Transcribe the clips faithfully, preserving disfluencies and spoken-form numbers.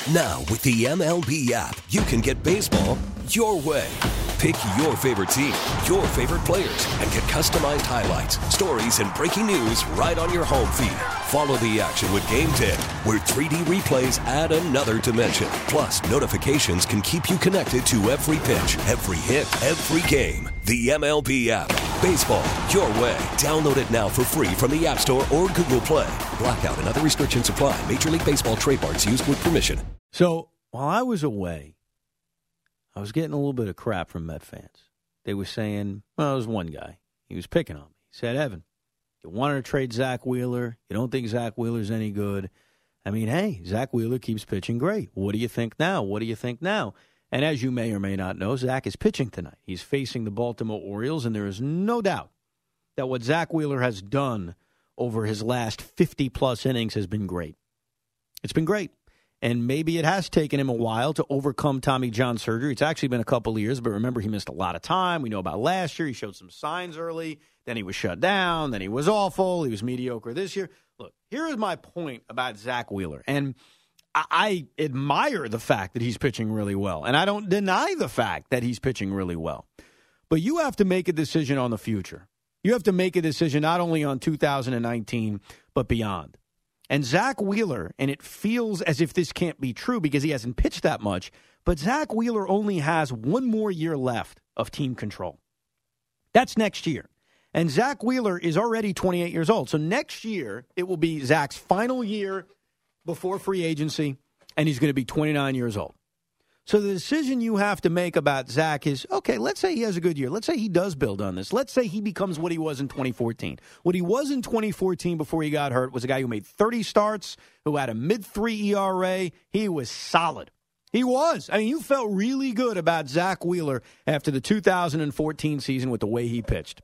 Now, with the M L B app, you can get baseball your way. Pick your favorite team, your favorite players, and get customized highlights, stories, and breaking news right on your home feed. Follow the action with Game ten, where three D replays add another dimension. Plus, notifications can keep you connected to every pitch, every hit, every game. The M L B app. Baseball your way. Download it now for free from the App Store or Google Play. Blackout and other restrictions apply. Major League Baseball trademarks used with permission. So, while I was away, I was getting a little bit of crap from Met fans. They were saying, well, there was one guy. He was picking on me. He said, Evan, you wanted to trade Zach Wheeler. You don't think Zach Wheeler's any good. I mean, hey, Zach Wheeler keeps pitching great. What do you think now? What do you think now? And as you may or may not know, Zach is pitching tonight. He's facing the Baltimore Orioles, and there is no doubt that what Zach Wheeler has done over his last fifty-plus innings has been great. It's been great. And maybe it has taken him a while to overcome Tommy John surgery. It's actually been a couple of years, but remember, he missed a lot of time. We know about last year. He showed some signs early. Then he was shut down. Then he was awful. He was mediocre this year. Look, here is my point about Zach Wheeler. And I, I admire the fact that he's pitching really well. And I don't deny the fact that he's pitching really well. But you have to make a decision on the future. You have to make a decision not only on two thousand nineteen, but beyond. And Zach Wheeler, and it feels as if this can't be true because he hasn't pitched that much, but Zach Wheeler only has one more year left of team control. That's next year. And Zach Wheeler is already twenty-eight years old. So next year, it will be Zach's final year before free agency, and he's going to be twenty-nine years old. So the decision you have to make about Zach is, okay, let's say he has a good year. Let's say he does build on this. Let's say he becomes what he was in twenty fourteen. What he was in twenty fourteen before he got hurt was a guy who made thirty starts, who had a mid three E R A. He was solid. He was. I mean, you felt really good about Zach Wheeler after the two thousand fourteen season with the way he pitched.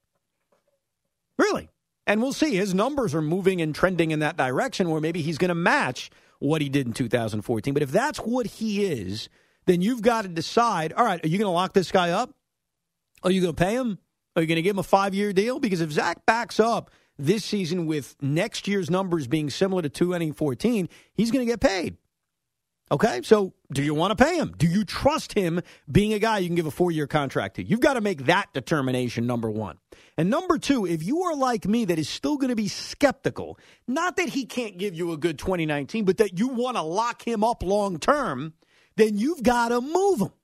Really. And we'll see. His numbers are moving and trending in that direction where maybe he's going to match what he did in two thousand fourteen. But if that's what he is, then you've got to decide, all right, are you going to lock this guy up? Are you going to pay him? Are you going to give him a five-year deal? Because if Zach backs up this season with next year's numbers being similar to twenty fourteen, he's going to get paid. Okay, so do you want to pay him? Do you trust him being a guy you can give a four-year contract to? You've got to make that determination, number one. And number two, if you are like me that is still going to be skeptical, not that he can't give you a good twenty nineteen, but that you want to lock him up long-term, then you've got to move him.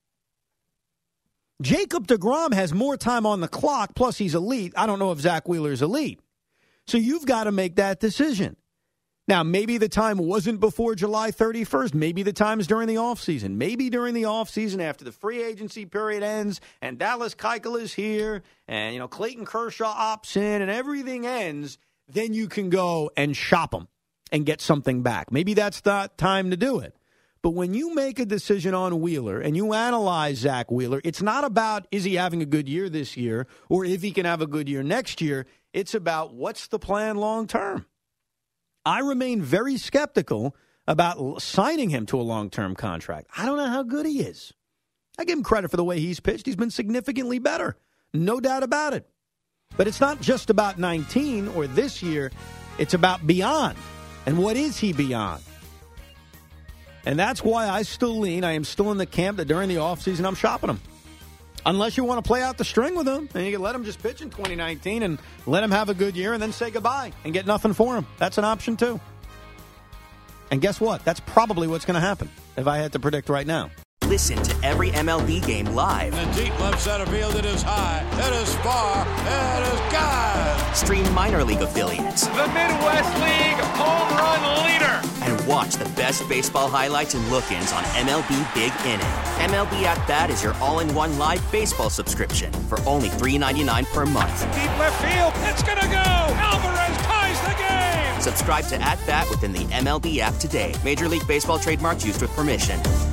Jacob deGrom has more time on the clock, plus he's elite. I don't know if Zach Wheeler's elite. So you've got to make that decision. Now, maybe the time wasn't before July thirty-first. Maybe the time's during the offseason. Maybe during the offseason after the free agency period ends and Dallas Keuchel is here and, you know, Clayton Kershaw opts in and everything ends, then you can go and shop him and get something back. Maybe that's the time to do it. But when you make a decision on Wheeler and you analyze Zach Wheeler, it's not about is he having a good year this year or if he can have a good year next year. It's about what's the plan long term. I remain very skeptical about signing him to a long-term contract. I don't know how good he is. I give him credit for the way he's pitched. He's been significantly better. No doubt about it. But it's not just about nineteen or this year. It's about beyond. And what is he beyond? And that's why I still lean. I am still in the camp that during the offseason I'm shopping him. Unless you want to play out the string with him, and you can let him just pitch in twenty nineteen and let him have a good year and then say goodbye and get nothing for him. That's an option, too. And guess what? That's probably what's going to happen if I had to predict right now. Listen to every M L B game live. In the deep left center field, it is high, it is far, it is gone. Stream minor league affiliates. The Midwest League home run leader. And watch the best baseball highlights and look-ins on M L B Big Inning. M L B At Bat is your all-in-one live baseball subscription for only three dollars and ninety-nine cents per month. Deep left field, it's going to go. Alvarez ties the game. Subscribe to At Bat within the M L B app today. Major League Baseball trademarks used with permission.